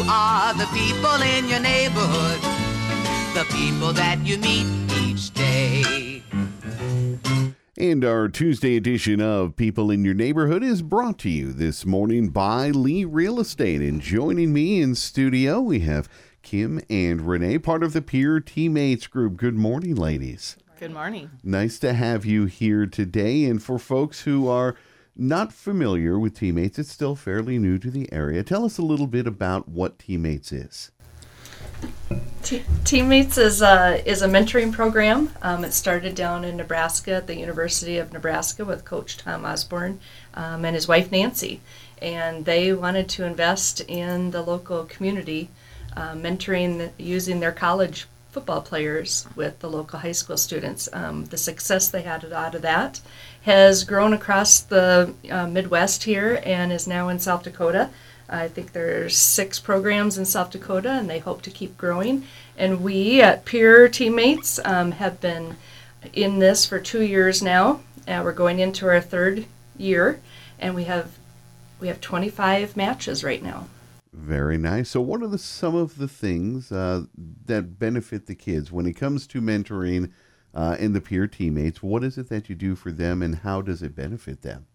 are the people in your neighborhood, the people that you meet each day. And our Tuesday edition of People in Your Neighborhood is brought to you this morning by Lee Real Estate. And joining me in studio, we have Kim and Renee, part of the Peer Teammates group. Good morning, ladies. Good morning. Nice to have you here today. And for folks who are not familiar with Teammates, it's still fairly new to the area. Tell us a little bit about what Teammates is. Teammates is a mentoring program. It started down in Nebraska at the University of Nebraska with Coach Tom Osborne and his wife Nancy. And they wanted to invest in the local community, mentoring using their college football players with the local high school students. The success they had out of that has grown across the Midwest here and is now in South Dakota. I think there's 6 programs in South Dakota, and they hope to keep growing. And we at Peer Teammates have been in this for 2 years now. We're going into our 3rd year, and we have 25 matches right now. Very nice. So what are some of the things that benefit the kids when it comes to mentoring in the Peer Teammates? What is it that you do for them, and how does it benefit them?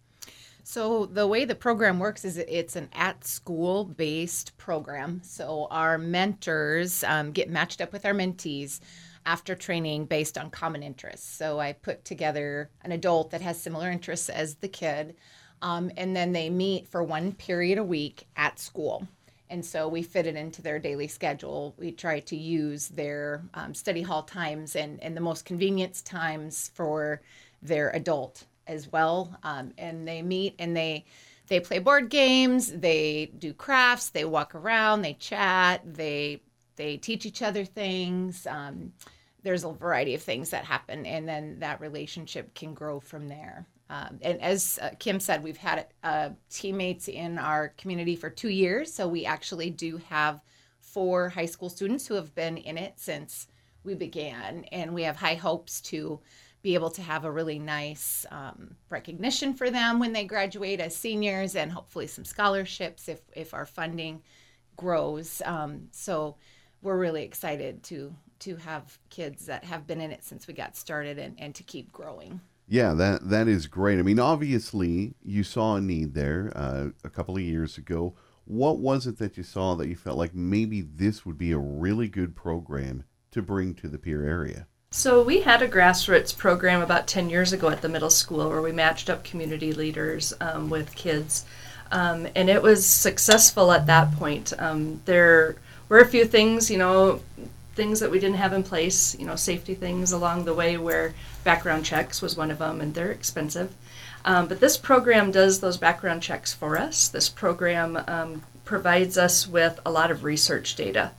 So the way the program works is it's an at-school based program. So our mentors get matched up with our mentees after training based on common interests. So I put together an adult that has similar interests as the kid, and then they meet for 1 period a week at school. And so we fit it into their daily schedule. We try to use their study hall times and the most convenient times for their adult as well. And they meet and they play board games, they do crafts, they walk around, they chat, they teach each other things. There's a variety of things that happen, and then that relationship can grow from there. And as Kim said, we've had teammates in our community for 2 years, so we actually do have 4 high school students who have been in it since we began, and we have high hopes to be able to have a really nice recognition for them when they graduate as seniors, and hopefully some scholarships if our funding grows. So we're really excited to have kids that have been in it since we got started and to keep growing. Yeah, that is great. I mean, obviously, you saw a need there a couple of years ago. What was it that you saw that you felt like maybe this would be a really good program to bring to the Peer area? So we had a grassroots program about 10 years ago at the middle school where we matched up community leaders with kids. And it was successful at that point. There were a few things, things that we didn't have in place, safety things along the way where background checks was one of them, and they're expensive. But this program does those background checks for us. This program provides us with a lot of research data.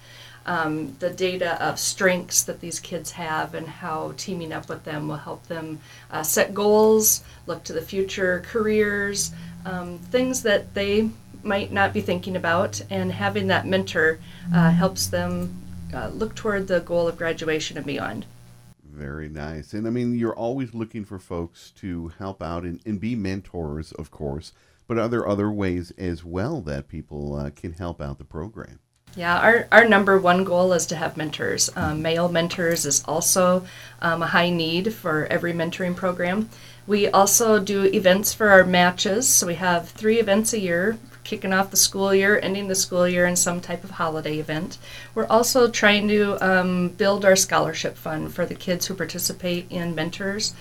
The data of strengths that these kids have and how teaming up with them will help them set goals, look to the future, careers, things that they might not be thinking about, and having that mentor helps them look toward the goal of graduation and beyond. Very nice. And I mean, you're always looking for folks to help out and be mentors, of course, but are there other ways as well that people can help out the program? Yeah, our number one goal is to have mentors. Male mentors is also a high need for every mentoring program. We also do events for our matches. So we have 3 events a year, kicking off the school year, ending the school year, and some type of holiday event. We're also trying to build our scholarship fund for the kids who participate in mentors,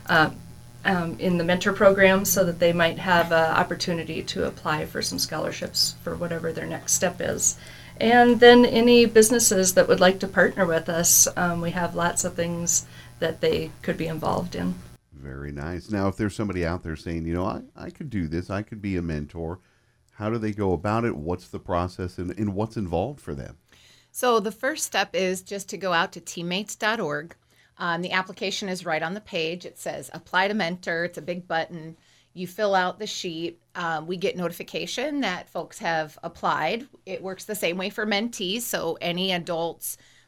in the mentor program, so that they might have an opportunity to apply for some scholarships for whatever their next step is. And then any businesses that would like to partner with us, we have lots of things that they could be involved in. Very nice. Now, if there's somebody out there saying, I could do this, I could be a mentor, how do they go about it? What's the process and what's involved for them? So the first step is just to go out to teammates.org. The application is right on the page. It says apply to mentor. It's a big button. You fill out the sheet. We get notification that folks have applied. It works the same way for mentees. So any adults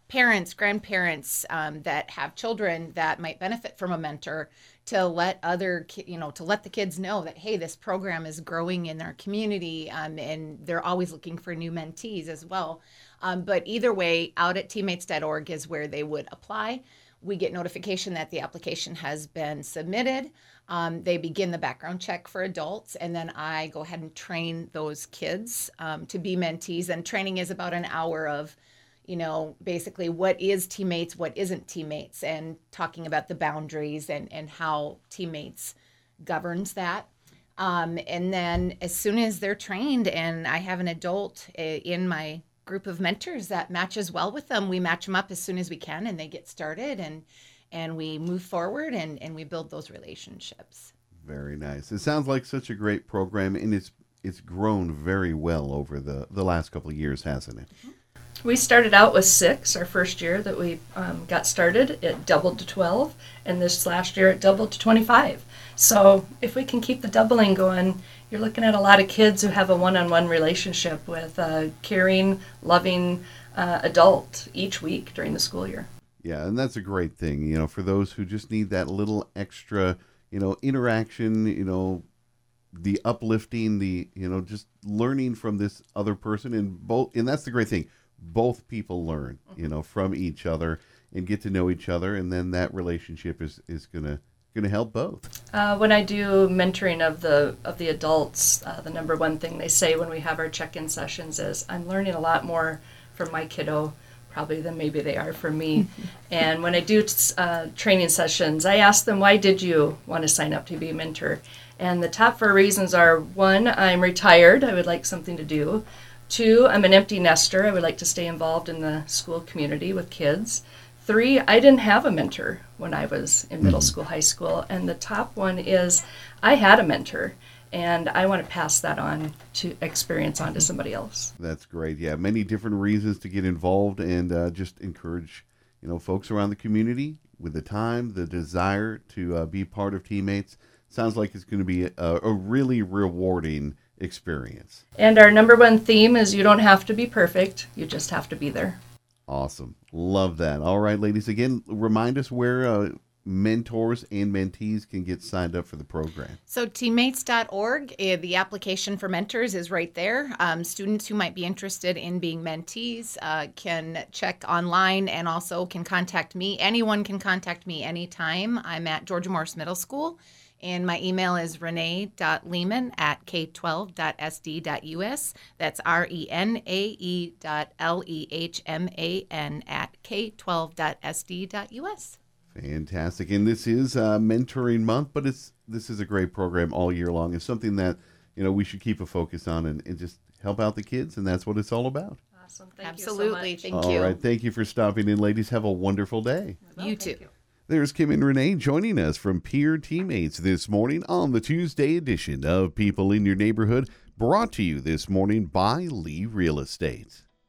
parents, grandparents that have children that might benefit from a mentor, to let to let the kids know that, hey, this program is growing in our community, and they're always looking for new mentees as well. But either way, out at teammates.org is where they would apply. We get notification that the application has been submitted. They begin the background check for adults, and then I go ahead and train those kids to be mentees. And training is about an hour of, basically what is teammates, what isn't teammates, and talking about the boundaries and how teammates governs that. And then as soon as they're trained and I have an adult in my group of mentors that matches well with them, we match them up as soon as we can, and they get started, and we move forward, and we build those relationships. Very nice. It sounds like such a great program, and it's grown very well over the last couple of years, hasn't it? We started out with 6 our first year that we got started. It doubled to 12, and this last year it doubled to 25. So if we can keep the doubling going, you're looking at a lot of kids who have a one-on-one relationship with a caring, loving adult each week during the school year. Yeah, and that's a great thing, for those who just need that little extra, interaction, the uplifting, the, just learning from this other person, and that's the great thing. Both people learn, from each other and get to know each other, and then that relationship is gonna help both. When I do mentoring of the adults, the number one thing they say when we have our check-in sessions is, I'm learning a lot more from my kiddo probably than maybe they are from me. And when I do training sessions, I ask them, why did you want to sign up to be a mentor? And the top 4 reasons are: 1, I'm retired, I would like something to do. 2, I'm an empty nester, I would like to stay involved in the school community with kids. 3, I didn't have a mentor when I was in middle school, high school. And the top one is, I had a mentor, and I want to pass that on to experience on to somebody else. That's great. Yeah, many different reasons to get involved, and just encourage, folks around the community with the time, the desire to be part of Teammates. Sounds like it's going to be a really rewarding experience. And our number one theme is, you don't have to be perfect, you just have to be there. Awesome. Love that. All right, ladies, again, remind us where mentors and mentees can get signed up for the program. So teammates.org, the application for mentors is right there. Students who might be interested in being mentees can check online, and also can contact me. Anyone can contact me anytime. I'm at Georgia Morris Middle School, and my email is renee.lehman@k12.sd.us. That's RENAE.LEHMAN@k12.sd.us. Fantastic. And this is Mentoring Month, but this is a great program all year long. It's something that, we should keep a focus on and just help out the kids, and that's what it's all about. Awesome. Thank Absolutely. you so much. Thank you. All right. Thank you for stopping in, ladies. Have a wonderful day. You too. There's Kim and Renee joining us from Peer Teammates this morning on the Tuesday edition of People in Your Neighborhood, brought to you this morning by Lee Real Estate.